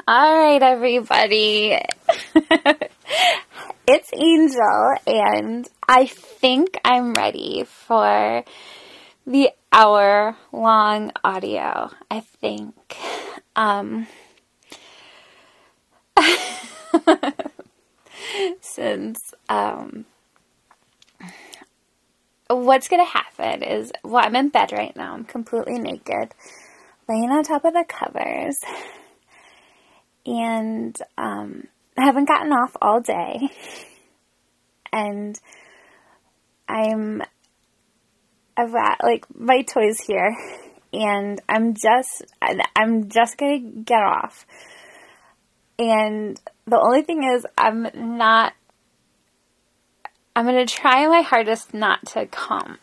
All right, everybody. It's Angel, and I think I'm ready for the hour-long audio. I think. Since, what's going to happen is, well, I'm in bed right now. I'm completely naked, laying on top of the covers. And I haven't gotten off all day, and I've got like my toys here, and I'm just gonna get off. And the only thing is, I'm gonna try my hardest not to come,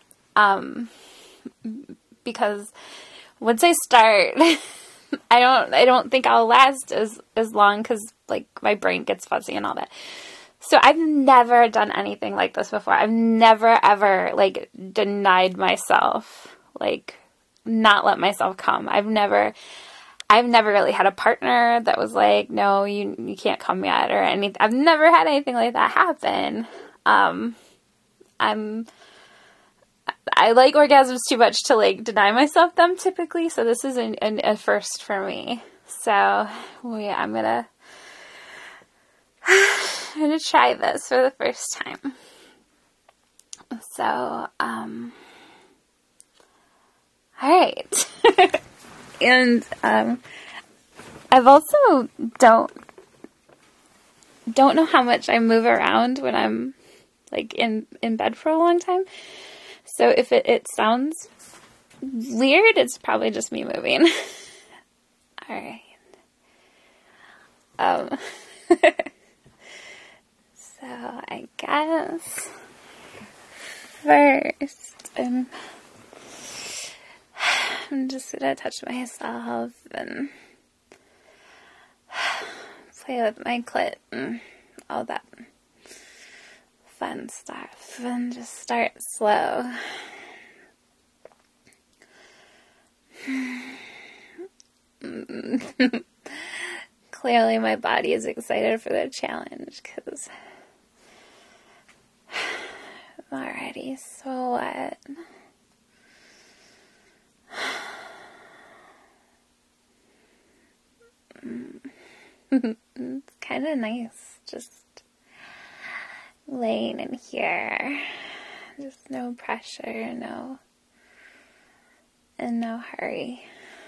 because once I start. I don't think I'll last as long because, like, my brain gets fuzzy and all that. So I've never done anything like this before. I've never, ever, like, denied myself, like, not let myself come. I've never really had a partner that was like, no, you can't come yet, or anything. I've never had anything like that happen. I like orgasms too much to, like, deny myself them typically, so this is a first for me. So, I'm gonna try this for the first time. So, alright. And, I've also don't know how much I move around when I'm, like, in bed for a long time. So if it sounds weird, it's probably just me moving. Alright. So I guess first I'm just gonna touch myself and play with my clit and all that fun stuff, and just start slow. Clearly my body is excited for the challenge because I'm already so wet. It's kind of nice just laying in here, just no pressure, no hurry.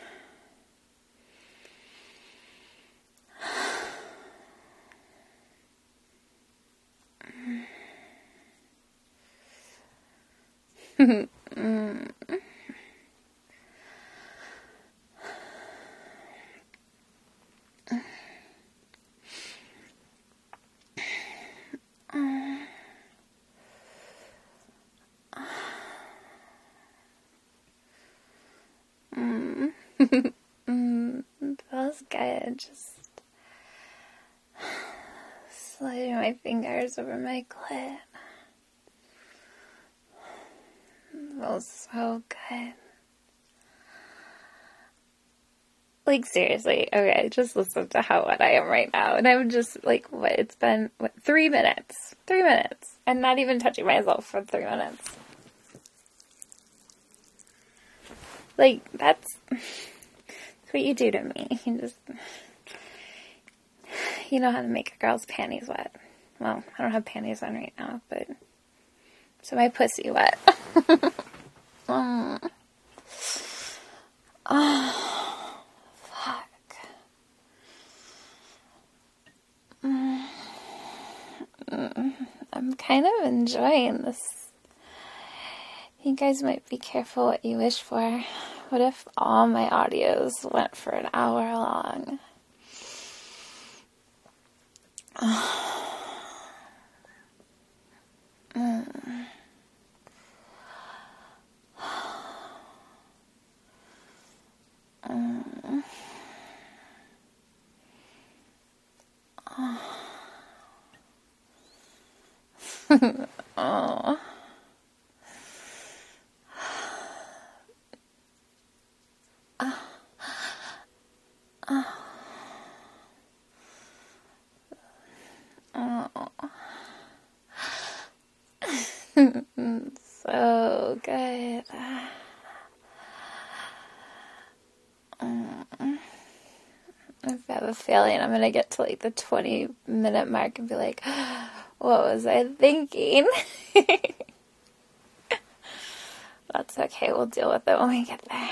It feels good, just sliding my fingers over my clit. It feels so good. Like, seriously, okay, just listen to how wet I am right now. And I'm just, like, it's been, 3 minutes? 3 minutes. And not even touching myself for 3 minutes. Like, that's what you do to me. You know how to make a girl's panties wet. Well, I don't have panties on right now, but, so my pussy wet. Oh, fuck. I'm kind of enjoying this. You guys might be careful what you wish for. What if all my audios went for an hour long? Oh. So good. I have a feeling I'm gonna get to like the 20-minute mark and be like, what was I thinking? That's okay, we'll deal with it when we get there.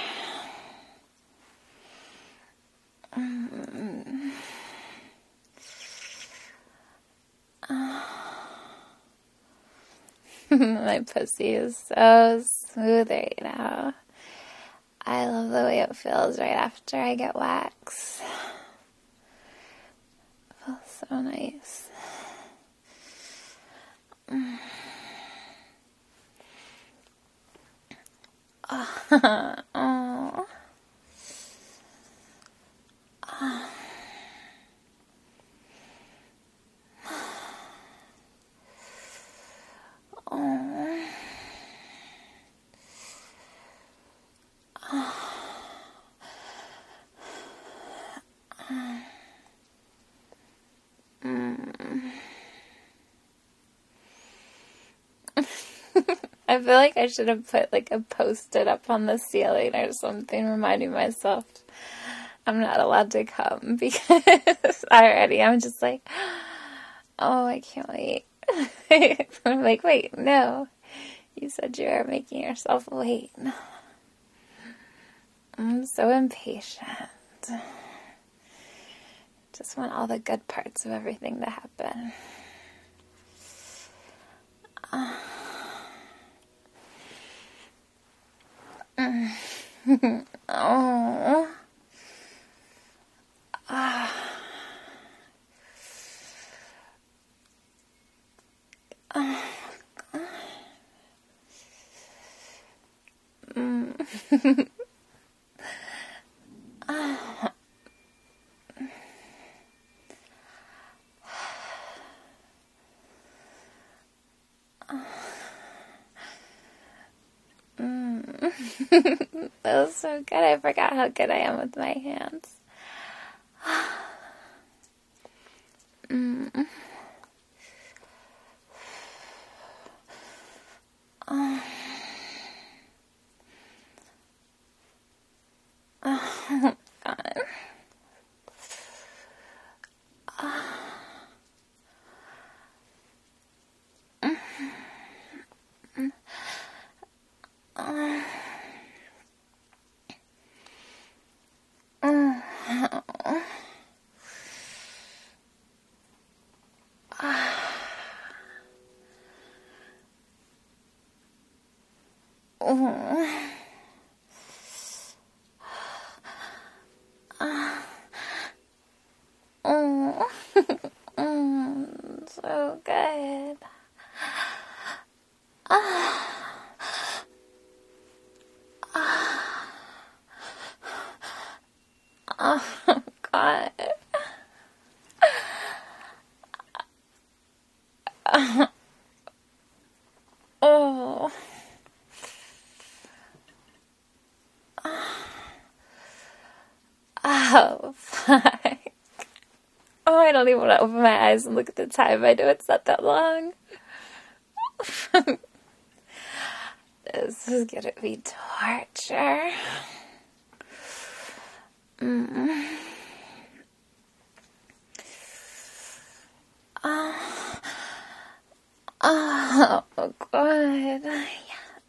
My pussy is so smooth right now. I love the way it feels right after I get wax. It feels so nice. Oh. I feel like I should have put like a post-it up on the ceiling or something reminding myself I'm not allowed to come because already I'm just like, oh, I can't wait. I'm like, wait, no. You said you were making yourself wait. I'm so impatient. Just want all the good parts of everything to happen. Oh. That was so good. I forgot how good I am with my hands. Oh, God. So good. Oh, God. Oh. Oh, fuck. Oh, I don't even want to open my eyes and look at the time. I know it's not that long. This is gonna be torture. Oh, God. Yes.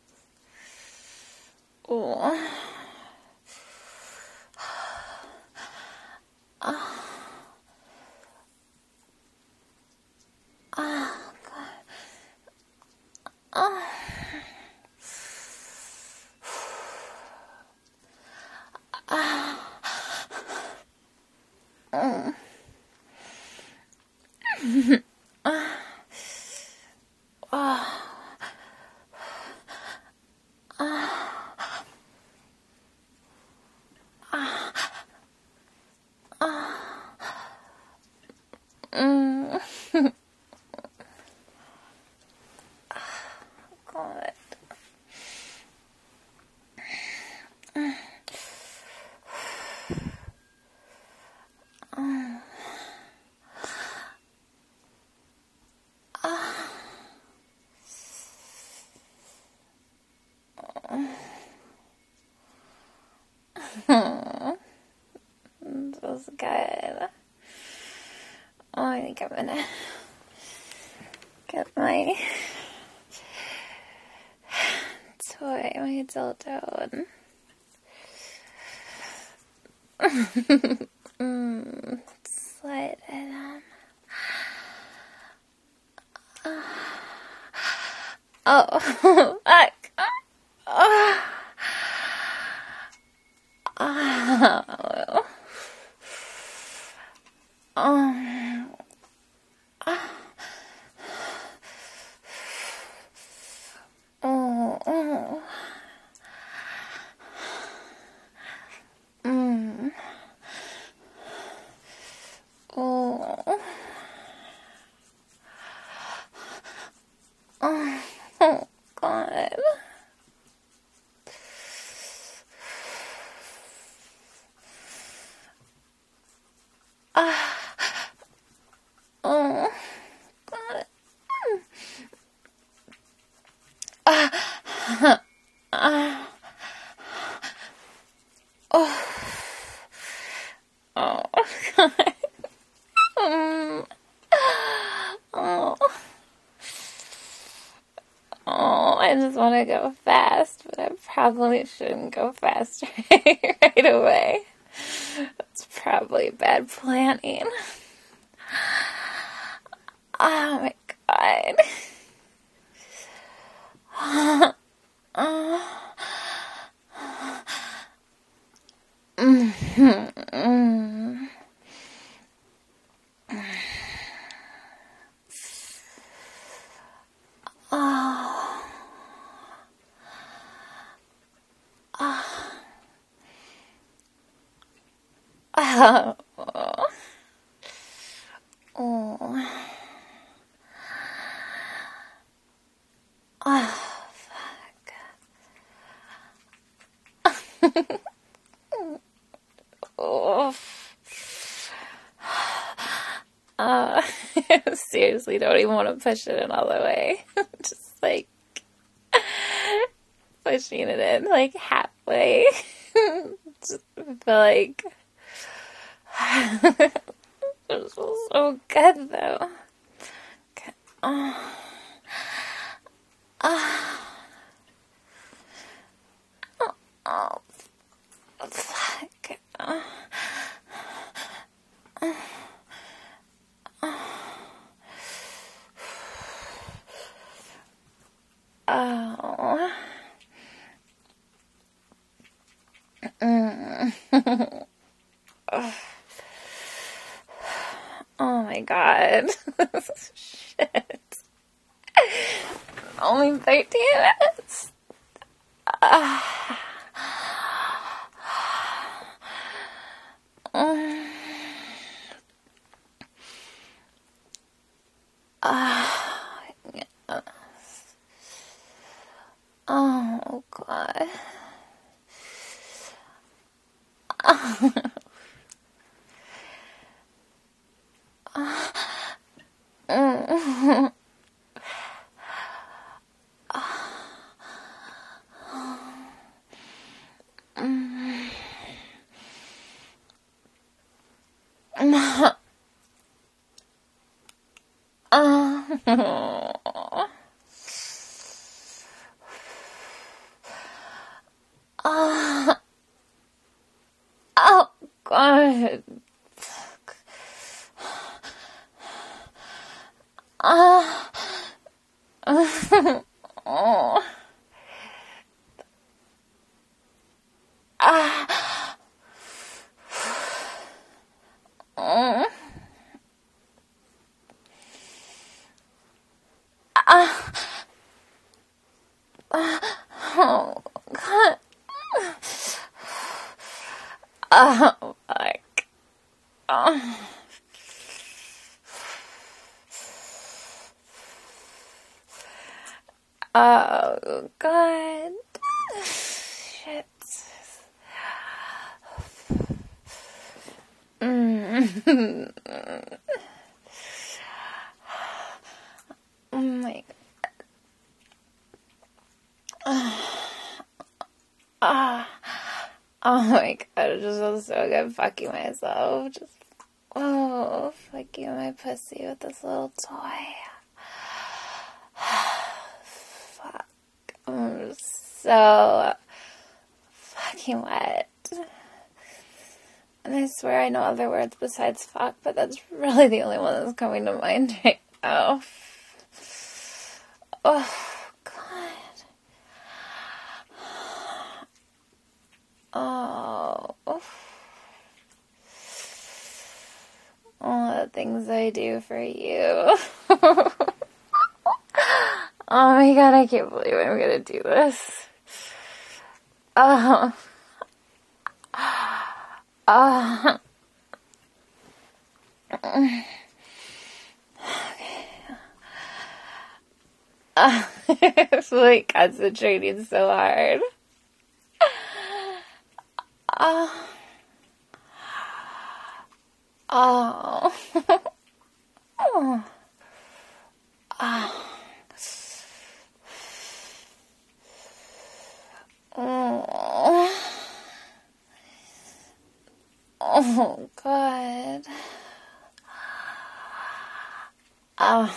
Oh. God. feels good. Oh, I think I'm gonna get my toy, my dildo. Slide it on. Oh, fuck. Oh. Oh. Oh. Oh. Oh. Oh. Oh, God. Oh, God. Oh. Oh, God. Oh. Oh, I just want to go fast, but I probably shouldn't go fast right away. That's probably bad planning. Oh my God. Oh. Oh. Oh, fuck. Oh. Seriously, don't even want to push it in all the way. Just like pushing it in like halfway. Just feel like it feels so good though. Okay. Oh. Oh. Oh. Fuck. Oh. Oh. Oh my God. Shit. Only 13 minutes. Oh God. Oh God. Oh. Oh God. Oh fuck. Oh. Oh God. Shit. Oh my God. Oh my god, it just feels so good fucking myself. Just, oh, fucking my pussy with this little toy. Fuck. I'm just so fucking wet. And I swear I know other words besides fuck, but that's really the only one that's coming to mind right now. Oh, God. Oh. All the things I do for you. Oh my god, I can't believe I'm gonna do this. Oh. Oh. It's like concentrating so hard. Oh. Oh. Oh. Oh. Oh, God. Oh.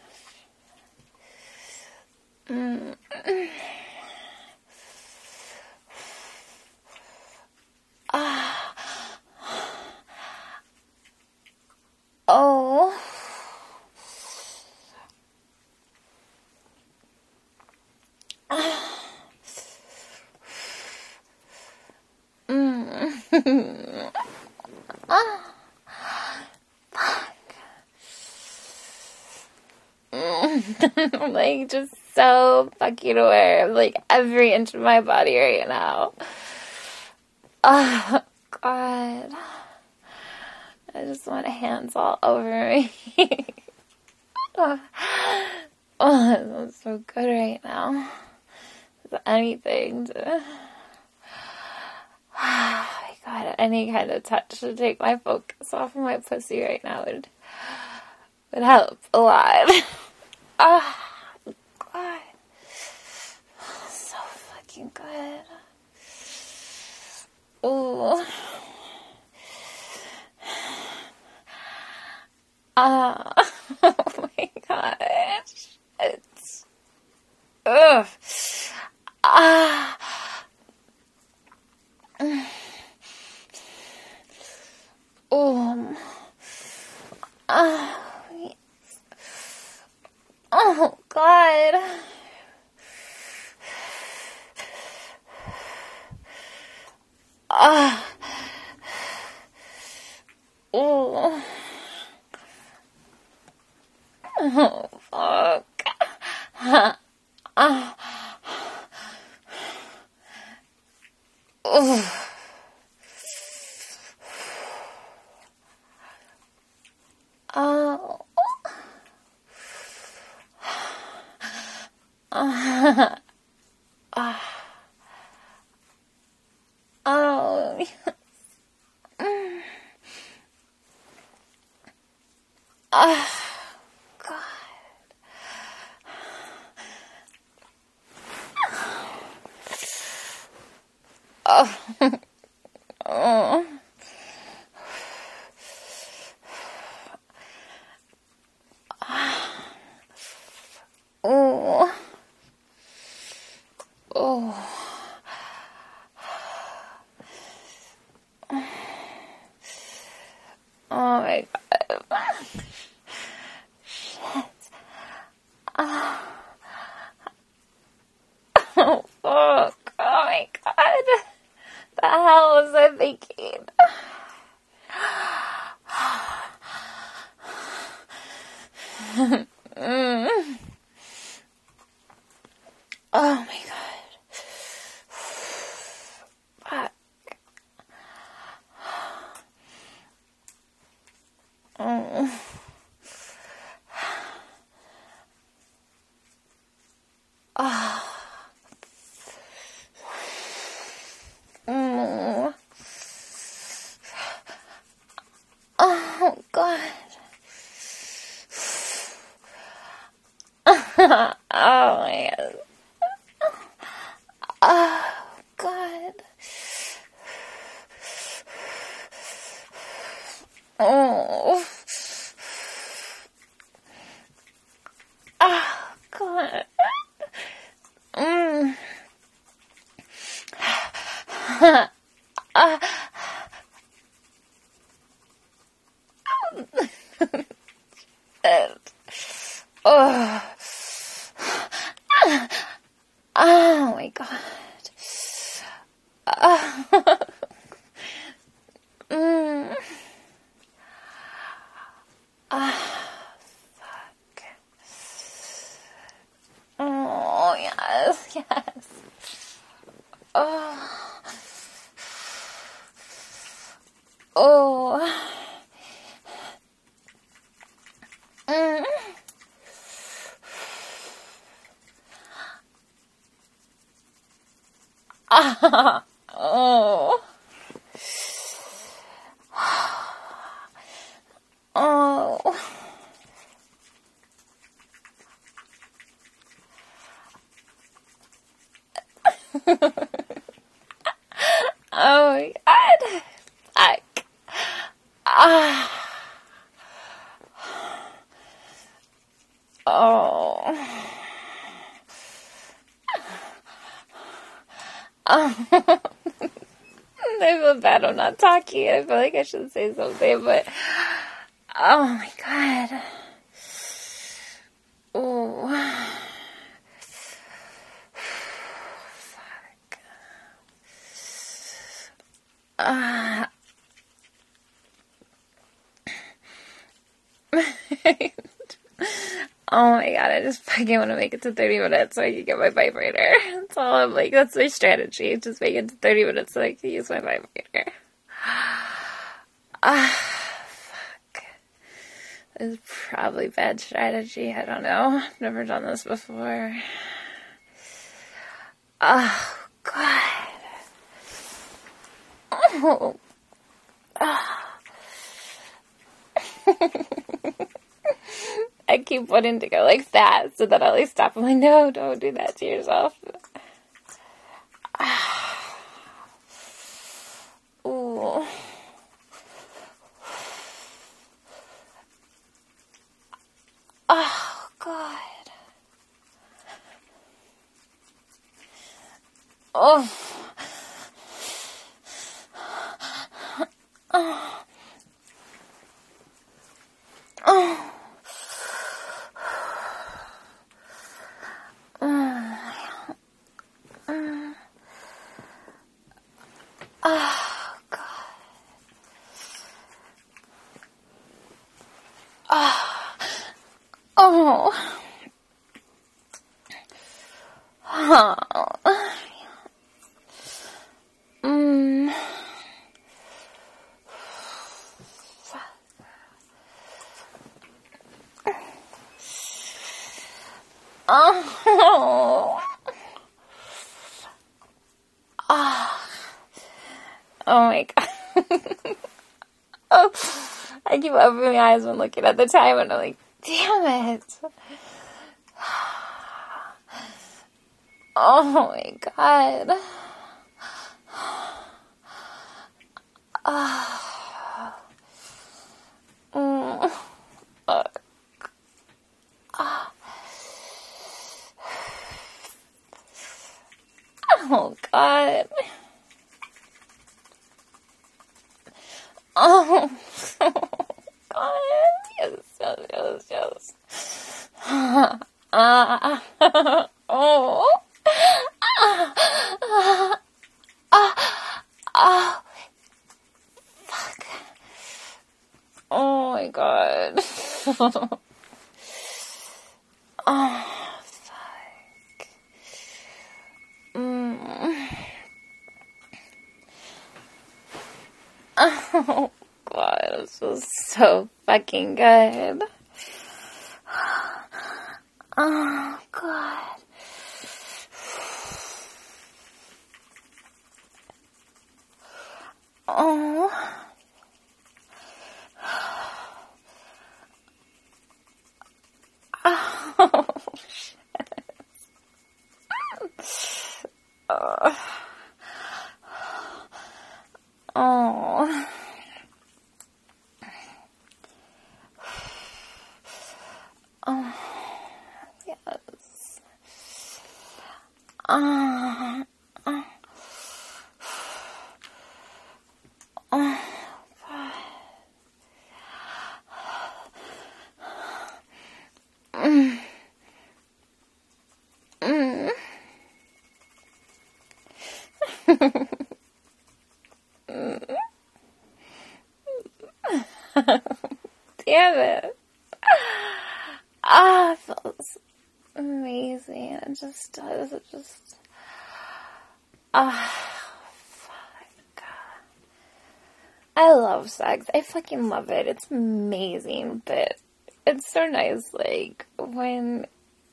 Oh. I'm like just so fucking aware of like every inch of my body right now. Oh, God. I just want hands all over me. Oh, it feels so good right now. Is anything to... Oh my God, any kind of touch to take my focus off of my pussy right now would help a lot. Oh, God. So fucking good. Ooh. Oh my gosh. It's... Ugh. Ah. Oh. Oh, God. Ah. Oh. Oh, fuck. Oh. Oh. Oh. Oh. God. Oh. Oh. Oh. Oh. Oh my God. Shit. Oh. Oh, fuck. Oh my God. The hell was I thinking? Oh my God. Fuck. Oh. Oh. Oh. Oh, God. Oh, my God. Oh, God. Oh. Oh, God. Oh. Oh my God. Fuck. Oh, yes, yes. Oh. Oh. Oh. Oh. Oh my God. Fuck. Ah. Oh. Oh. I feel bad I'm not talking. I feel like I should say something, but oh my God. Oh. Fuck. Oh my God, I just fucking want to make it to 30 minutes so I can get my vibrator. That's all I'm like, that's my strategy. Just make it to 30 minutes so I can use my vibrator. Fuck. This is probably bad strategy. I don't know. I've never done this before. Oh, God. Oh. I keep wanting to go like that so that I'll at least stop. I'm like, no, don't do that to yourself. Ooh. Oh, God. Oh. Oh. Oh. Oh, God. Oh. Oh. Oh. Oh. Oh my God. Oh, I keep opening my eyes when looking at the time and I'm like, damn it. Oh my God. Oh God. Oh God. Yes, yes, yes, yes. Oh. Fuck. Oh my God. Oh, fuck. Oh God, this was so fucking good. Oh God. Oh. Oh, shit. Oh. Oh, God. Damn it. Ah, it feels amazing. It just does. It just... fuck. I love sex. I fucking love it. It's amazing, but it's so nice, like, when...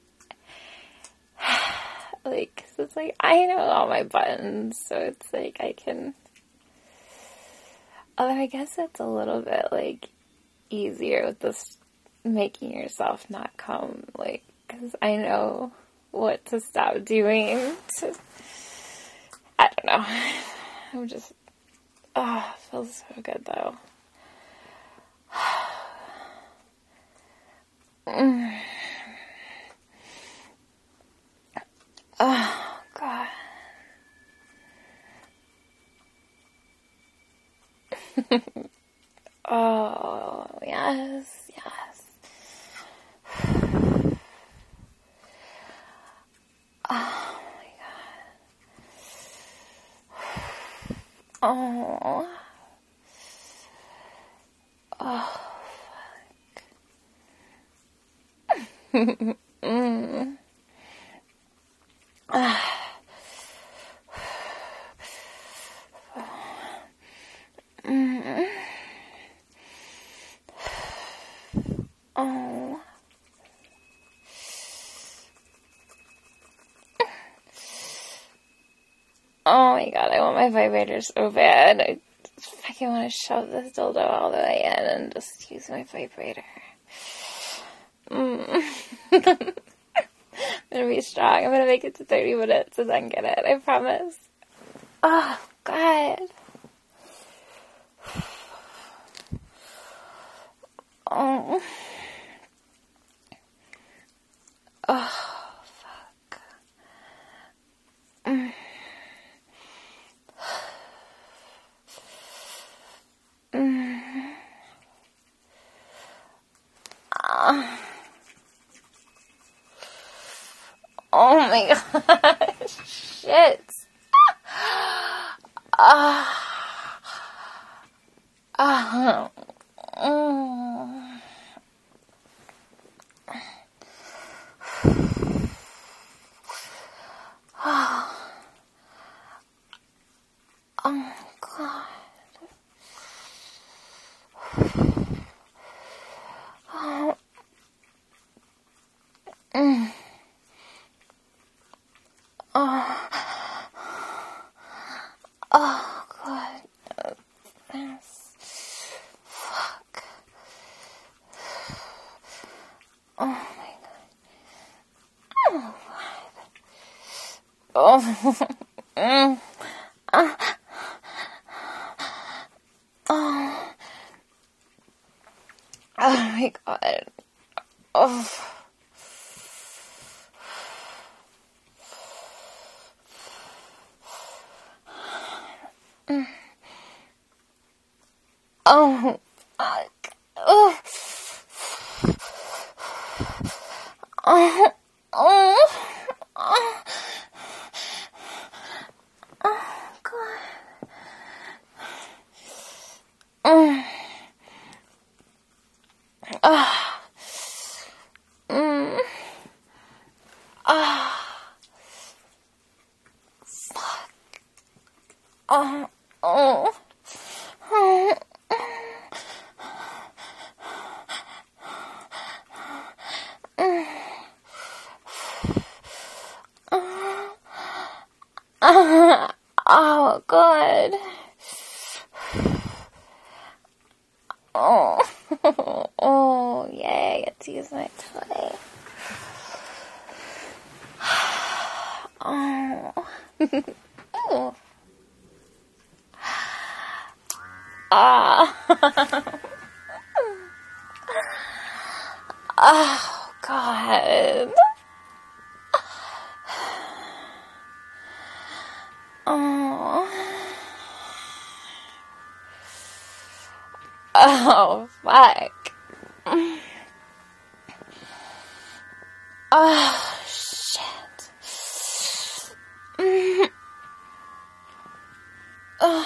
like, 'cause it's like, I know all my buttons, so it's like, I can... Although I guess it's a little bit, like, easier with this making yourself not come, like, because I know what to stop doing to... I don't know. I'm just... Oh, it feels so good, though. Oh, God. Oh, yes, yes. Oh, my God. Oh. Oh, fuck. Oh. Oh my God, I want my vibrator so bad. I just fucking want to shove this dildo all the way in and just use my vibrator. I'm gonna be strong. I'm gonna make it to 30 minutes and then get it. I promise. Oh, God. Oh. Oh, fuck. Oh my God. Shit. Oh, God. Oh. Oh, God. Yes. Fuck. Oh, my God. Oh, God. Oh. Oh, my God. Oh. Oh, fuck. Oh. Oh. Oh. Oh. Oh, God. Oh. Ah. Ah. Fuck. Oh. Oh. Oh. Oh, God. Oh. Oh, yay. I get to use my toy. Oh. Oh. Ah. Oh, God. Oh, fuck. Oh, shit. Oh.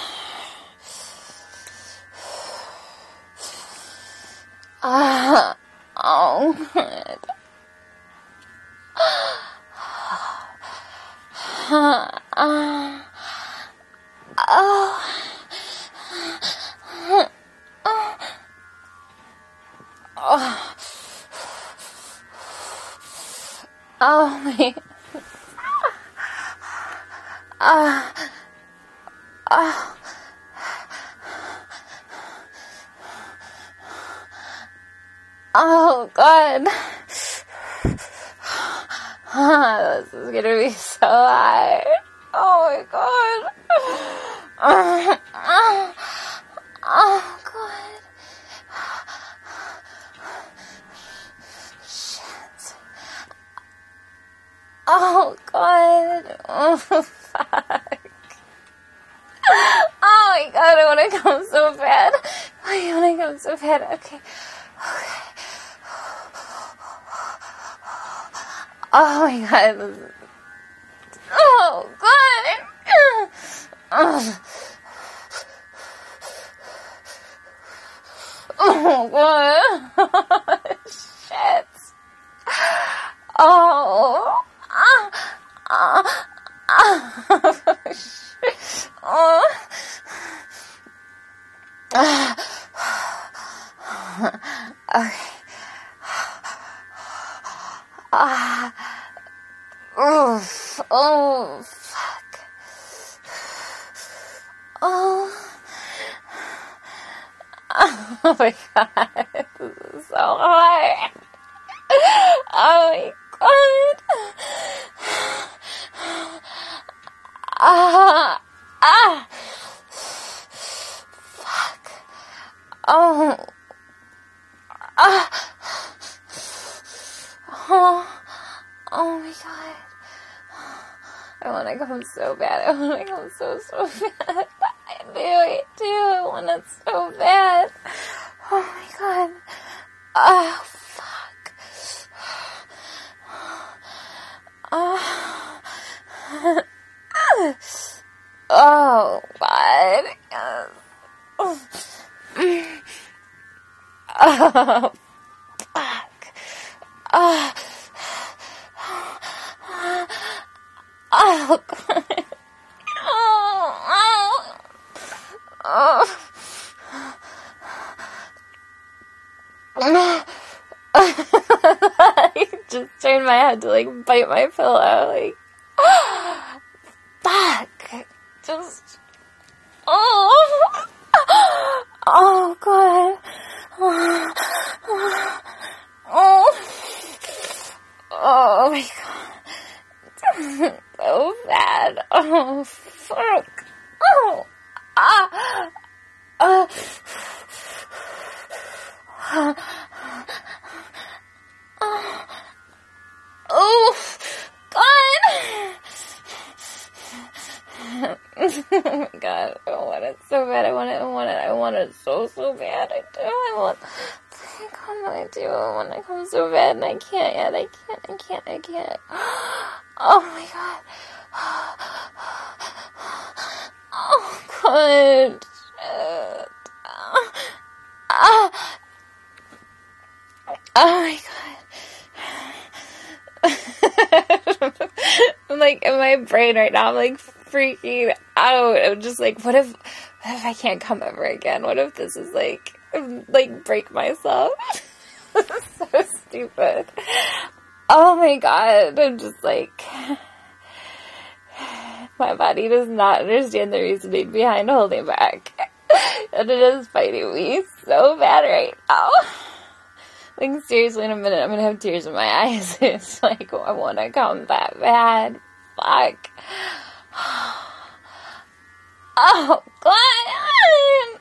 Oh, God. Oh my. Oh God. This is gonna be so hard. Oh my God. Oh God. Shit. Oh God. Oh fuck. Oh my God, I want to come so bad. I want to come so bad. Okay. Oh my God. Oh God. Oh God. Shit. Oh. Okay. Oh, fuck. Oh. Oh my God. This is so hard. Oh my God. Fuck. Oh. Oh my God. I want to come so bad. I want to come so bad. I do. I want it so bad. Oh my God. Oh, fuck. Oh, oh God. Oh, fuck. Oh, oh, God. Oh. I just turned my head to like bite my pillow, like fuck. Just oh God. Oh my God. So bad. Oh fuck. Oh oh God. Oh my God, I want it so bad. I want it so bad. I do. I do. I want to come so bad, and I can't yet. I can't. Oh my God. Oh God. Shit. Oh my God. I'm like in my brain right now. I'm like freaking out. I'm just like, what if I can't come ever again? What if this is like break myself? This is so stupid. Oh my God. I'm just like, my body does not understand the reasoning behind holding back. And it is fighting me so bad right now. Like, seriously, in a minute, I'm gonna have tears in my eyes. It's like, I want to come that bad. Fuck. Oh, God.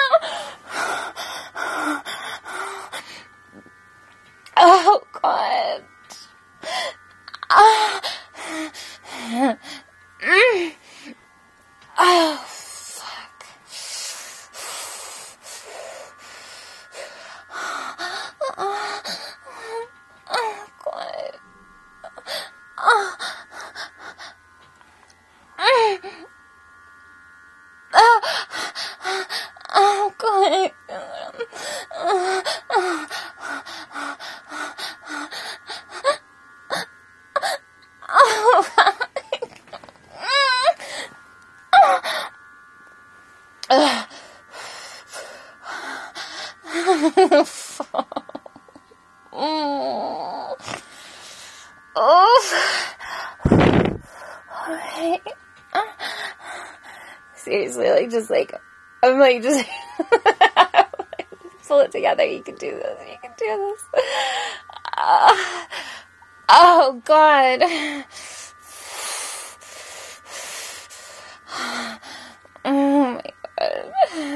Oh, God. Oh, fuck. Seriously, like, just, like, I'm, like, just, pull it together, you can do this, you can do this. Oh, God. Oh, my God.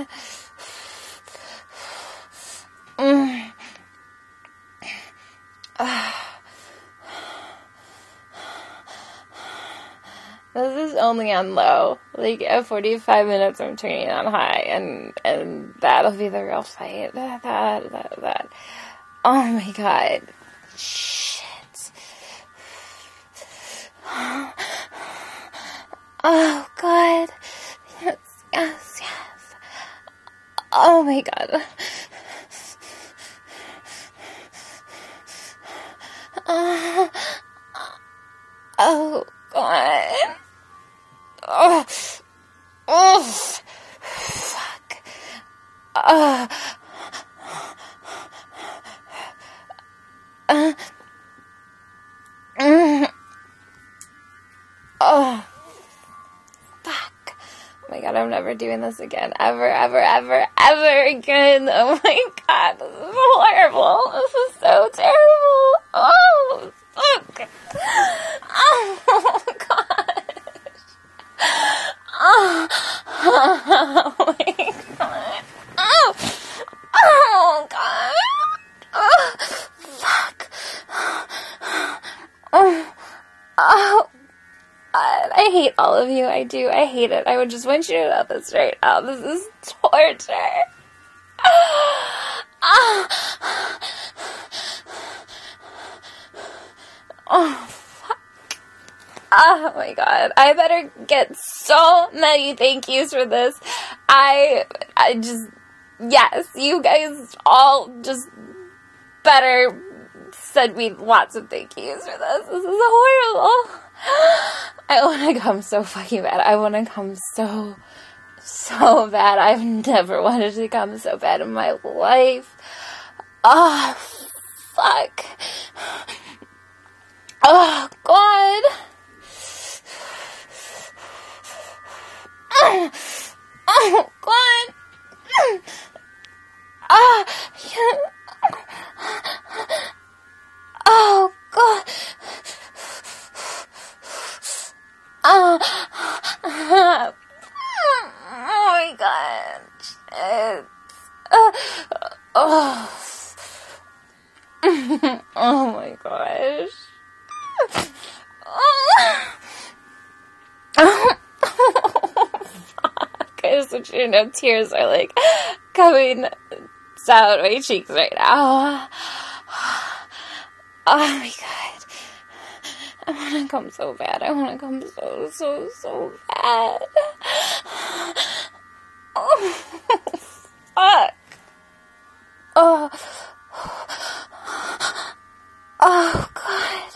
This is only on low. Like, at 45 minutes, I'm turning on high, and that'll be the real fight. That. Oh my God. Shit. Oh God. Yes. Oh my God. Oh God. Oh, fuck. Oh, fuck. Oh my God, I'm never doing this again. Ever again. Oh my God, this is horrible. This is so terrible. Oh, fuck. Oh, God. Oh my God. Oh God. Oh, fuck. Oh, God. I hate all of you. I do. I hate it. I would just want you to know this right now. This is torture. Oh, fuck. Oh my God. I better get so many thank yous for this. I just, yes, you guys all just better send me lots of thank yous for this. This is horrible. I want to come so fucking bad. I want to come so bad. I've never wanted to come so bad in my life. Oh, fuck. Oh, God. Oh, God. Oh, God. Oh my God. Oh my gosh. Fuck. I just want you to know tears are like coming down my cheeks right now. Oh my God. I want to come so bad. I want to come so bad. Oh, fuck. Oh, God.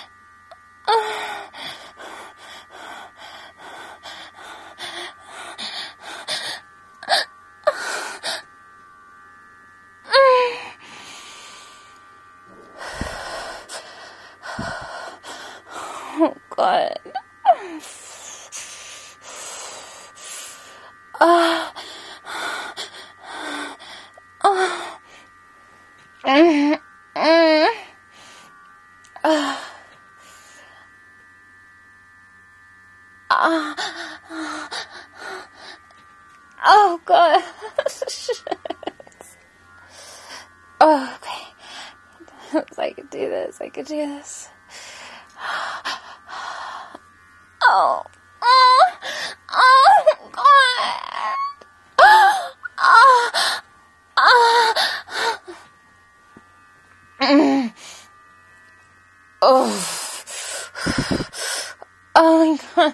Oh, God. Oh, God. Oh, okay. I could do this. I could do this. Oh, God. Oh my God.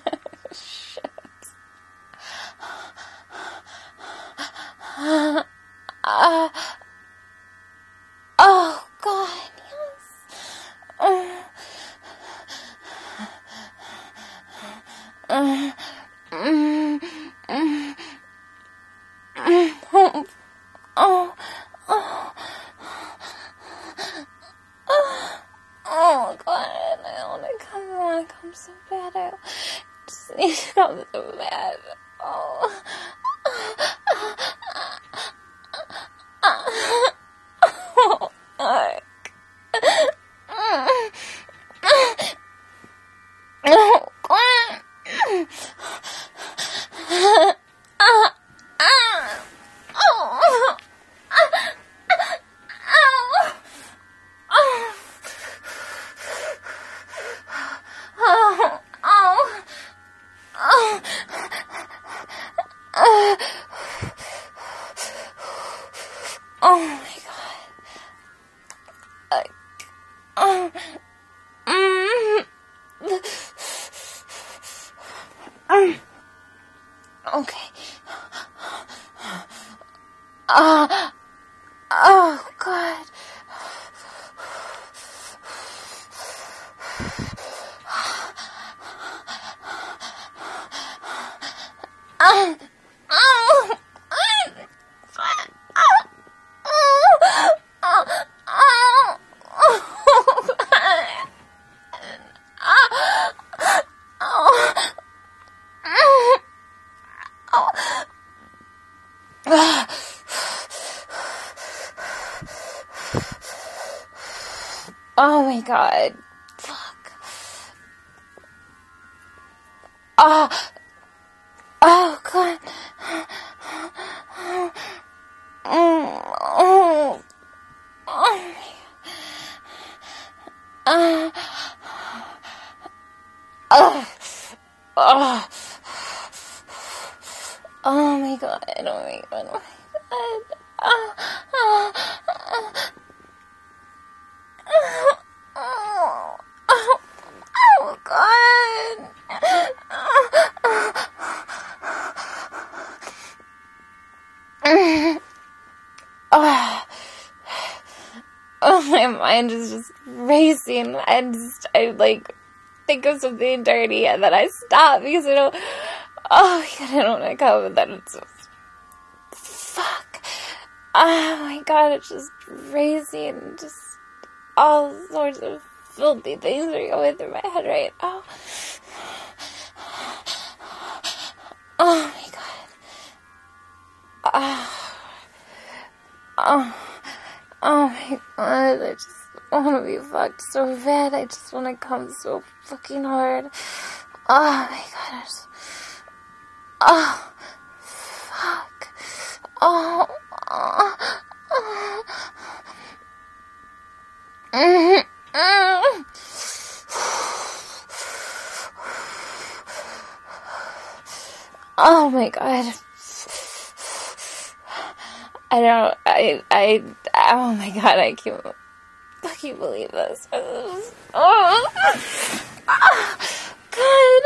Shit. Oh, God, yes. Oh, God, I want to come so bad. I just need to come so bad. Oh. Okay. Oh, God. Oh my God. Fuck. Oh God. Oh my God. Oh my God. Oh God. Oh, my mind is just racing. I like think of something dirty and then I stop because I don't. Oh my God, I don't want to come, and then it's just fuck. Oh my God, it's just racing. Just all sorts of filthy things are going through my head right now. Oh my God. Oh my God, I just want to be fucked so bad. I just want to come so fucking hard. Oh my God. Oh, fuck. Oh. Oh my God. Oh my God, I can't fucking believe this. Oh, God.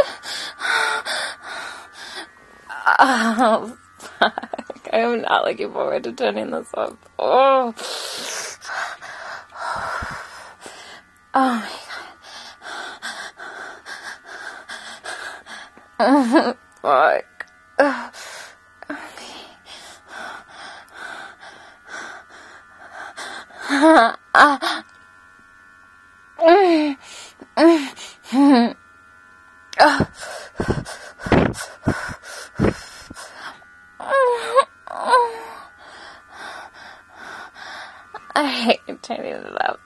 Oh, fuck. I am not looking forward to turning this off. Oh. Oh my God. Fuck. I hate turning it up.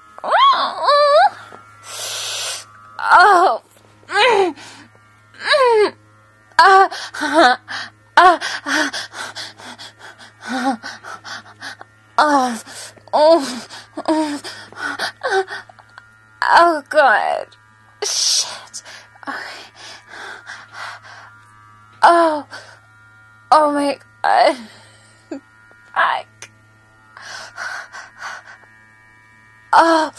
Oh. Oh God. Shit. Okay. Oh my God. Fuck. Oh.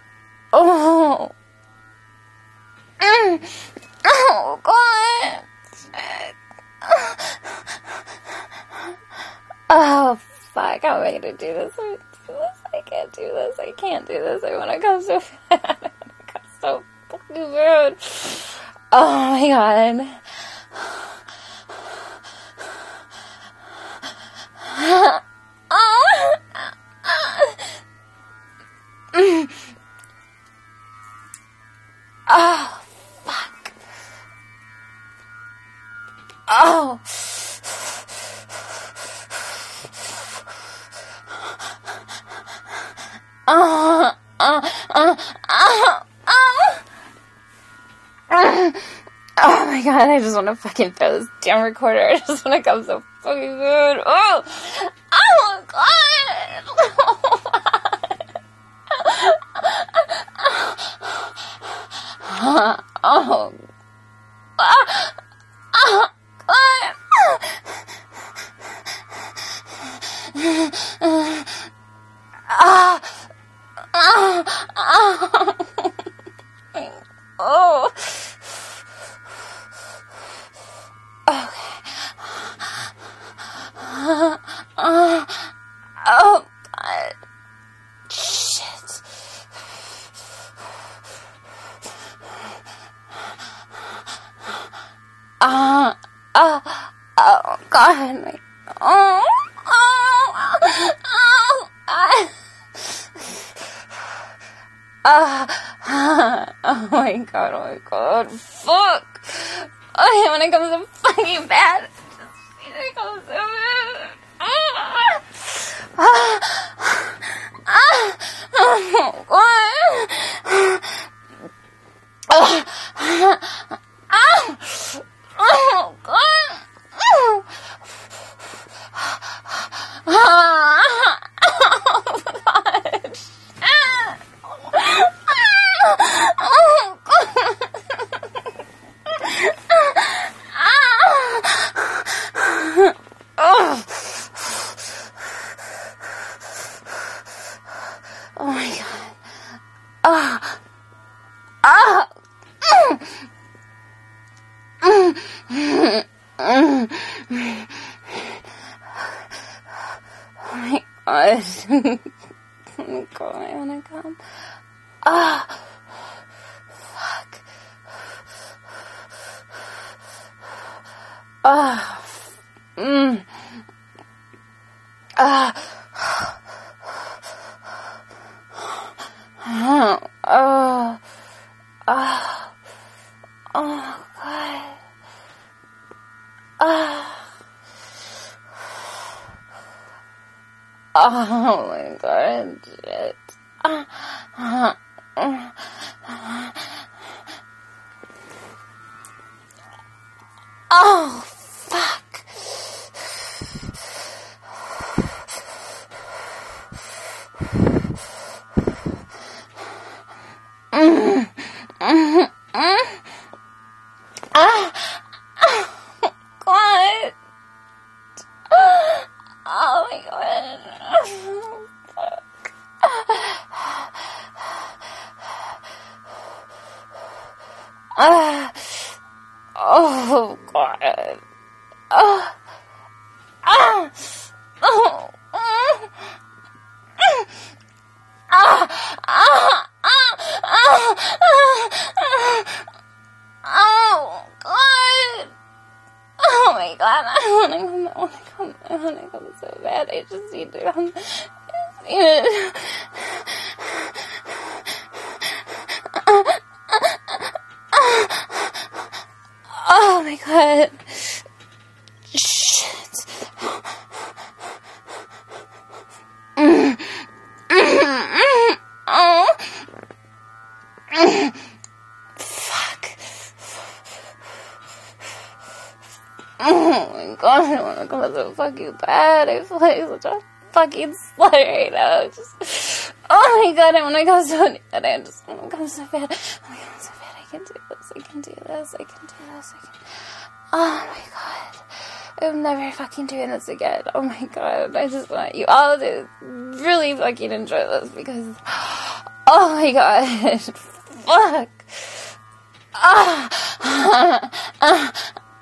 Oh God. Shit. Oh fuck. Oh my I gotta do this. I can't do this. I can't do this. I want to come so bad. I want to come so fucking bad. Oh my god. Oh, fuck. Oh. Oh my god, I just want to fucking throw this damn recorder. I just want to come so fucking good. Oh god. Oh. Oh god. Shit. Oh god. Oh my god, fuck! I want to come so fucking bad. I need to come so bad. Oh my god. Oh my god. Oh god, I wanna come. Fuck. Oh god. Oh my god, shit. Oh, fuck. God. Oh my god. Fuck. Oh god. Oh god. Oh my god, I wanna come so bad. I just need to come. Oh my god. Shit. Fuck. Oh my god, I wanna come so fucking bad. I feel like such a fucking slut right now. Just, oh my god, I wanna come so bad. I just wanna come so bad. I wanna come so bad. I can do this. I can do this. I can do this. Oh my god. I'm never fucking doing this again. Oh my god. I just want you all to really fucking enjoy this because, oh my god. Fuck. Oh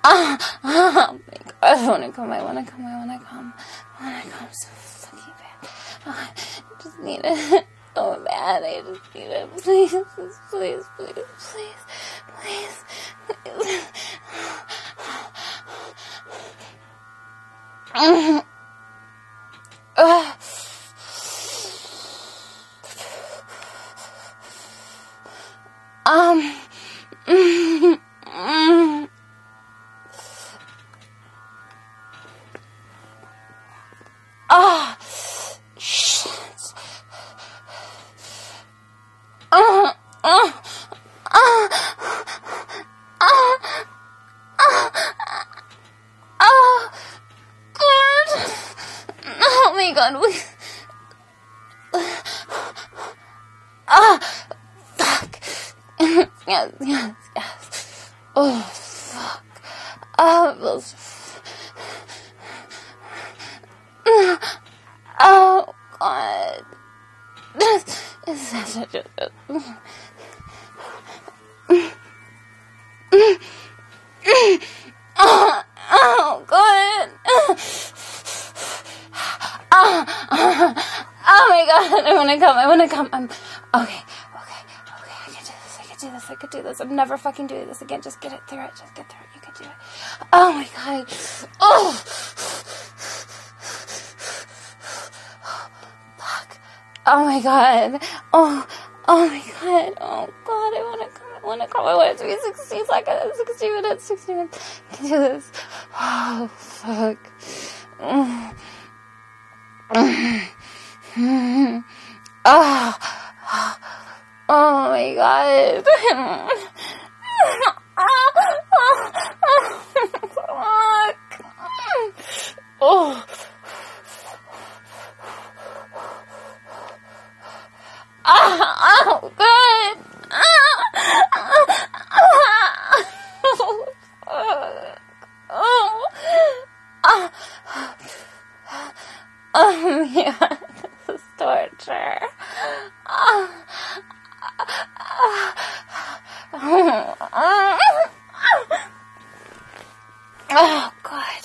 my god. I wanna come so fucking bad. I just need it. Oh man, I just need it. Please, please, please, please, please, please. Oh, shit. Oh, God. Oh my God. Fuck. Yes. Oh, fuck. Oh, those. Oh, God. This is such a... Oh, God. Oh, my God. I want to come. I'm... Okay. I could do this. I'm never fucking doing this again. Just get through it. You could do it. Oh, my God. Oh. Oh my God. Oh my God. Oh God, I want to come. I want it to be 60 seconds, 60 minutes, 60 minutes. I can do this. Oh, fuck. Oh my God. Oh. Oh, good. Oh, yeah, this is torture. Oh, God.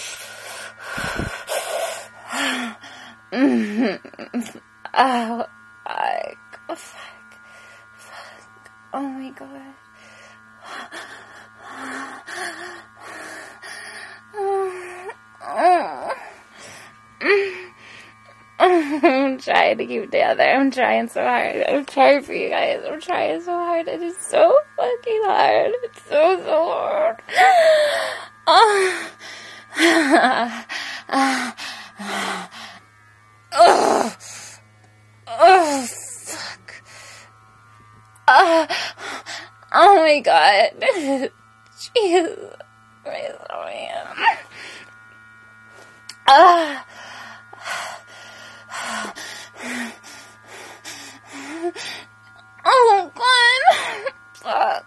Oh, fuck. Oh, my God. I'm trying to keep it together. I'm trying so hard. I'm trying for you guys. I'm trying so hard. It is so fucking hard. It's so hard. Fuck. Oh my God. Jeez. Oh man. Oh God. Fuck.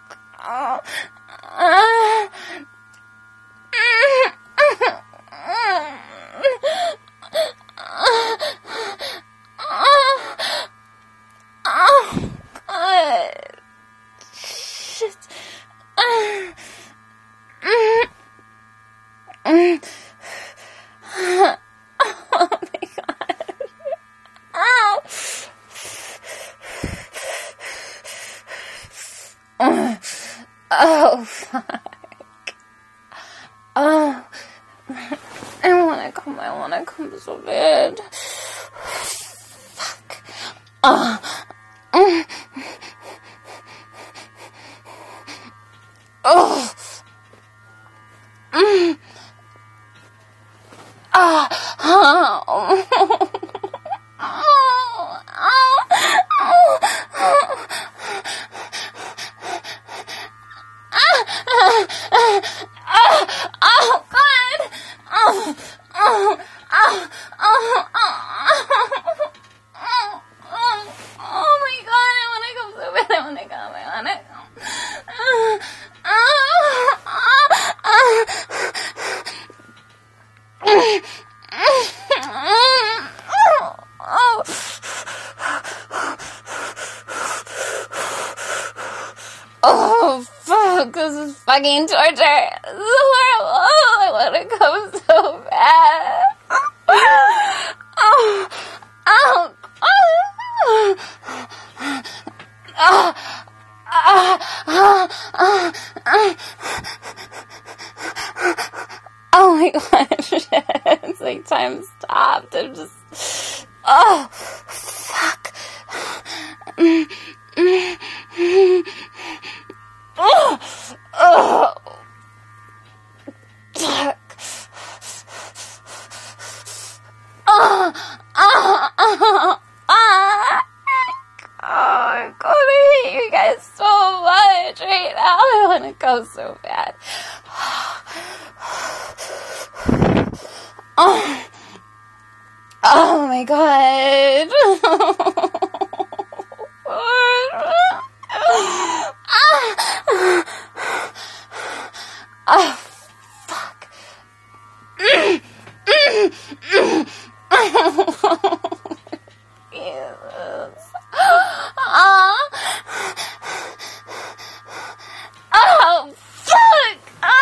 Oh, fuck. Oh, I wanna come so bad. Fuck. Oh. Oh, fuck, this is fucking torture. This is horrible. Oh, I want to come so bad. Oh, Oh my gosh. It's like time stopped. I'm just, oh, fuck. Oh, oh, fuck. Oh, oh, oh, oh. Oh, God, I hate you guys so much right now. I want to go so bad. Oh, oh my God. Oh, fuck. Jesus. Oh, fuck!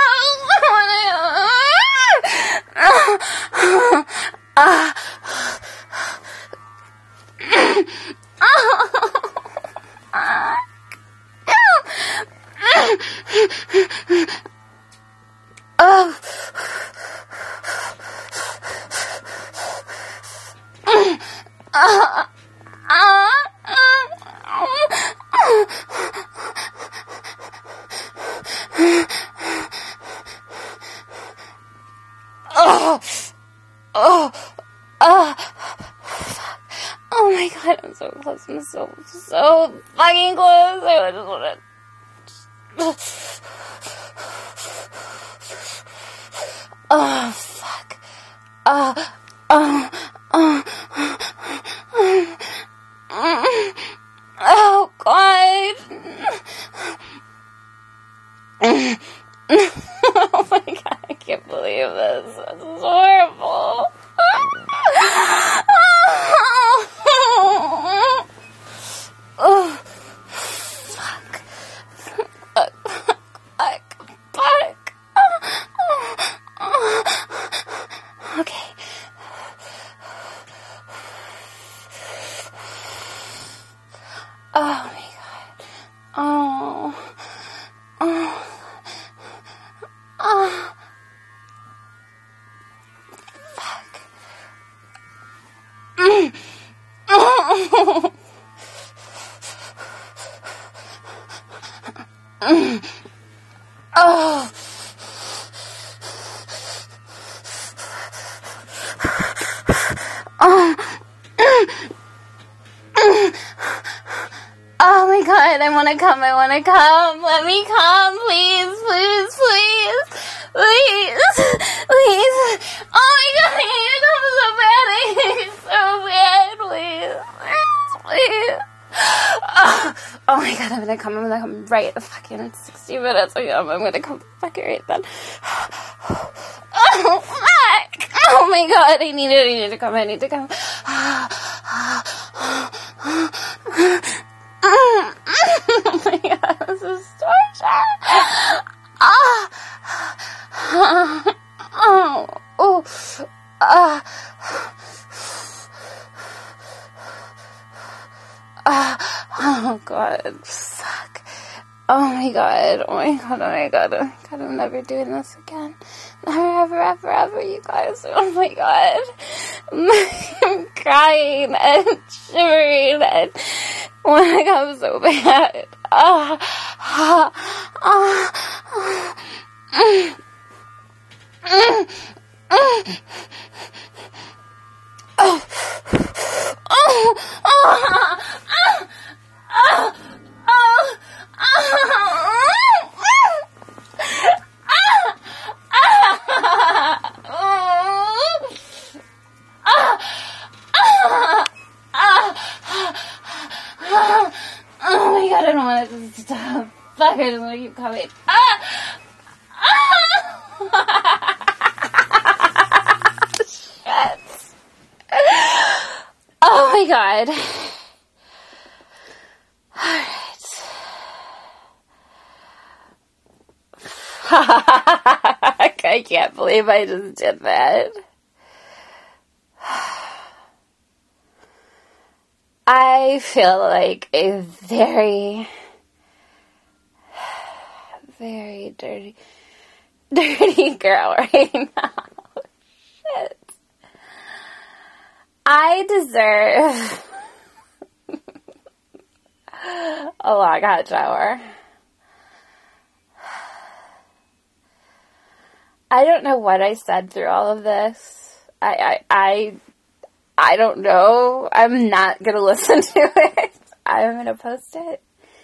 Oh my God, I'm so close. I'm so fucking close. I just want to. Oh, fuck. Oh, God. Oh my God, I can't believe this. This is horrible. Oh, fuck. Fuck. Okay. Oh my God. Oh. Fuck. Oh. Oh my God, I want to come. Let me come, please. Oh my God, I need to come so bad. Please. Oh my God, I'm gonna come right the fucking 60 minutes. I'm gonna come fucking right then. Oh, fuck. Oh my God, I need to come. Oh my God, this is torture. Oh God, fuck. Oh my God, I'm never doing this again. Never, ever, you guys. Oh my God. I'm crying and shivering and when I come so bad. Oh my God, I don't want it to stop. Fuck, I just want to keep coming. Shit. Oh my God. Alright. I can't believe I just did that. I feel like a very, very dirty, dirty girl right now. Shit. I deserve a long hot shower. I don't know what I said through all of this. I don't know. I'm not gonna listen to it. I'm gonna post it.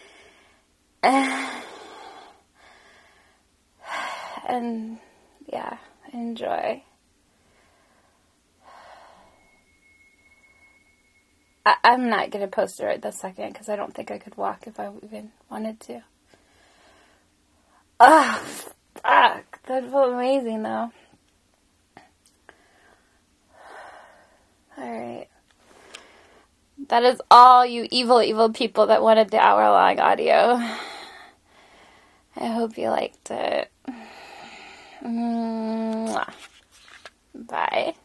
And yeah, enjoy. I'm not gonna post it right this second because I don't think I could walk if I even wanted to. Oh, fuck. That felt amazing though. Alright. That is all, you evil, evil people that wanted the hour-long audio. I hope you liked it. Mwah. Bye.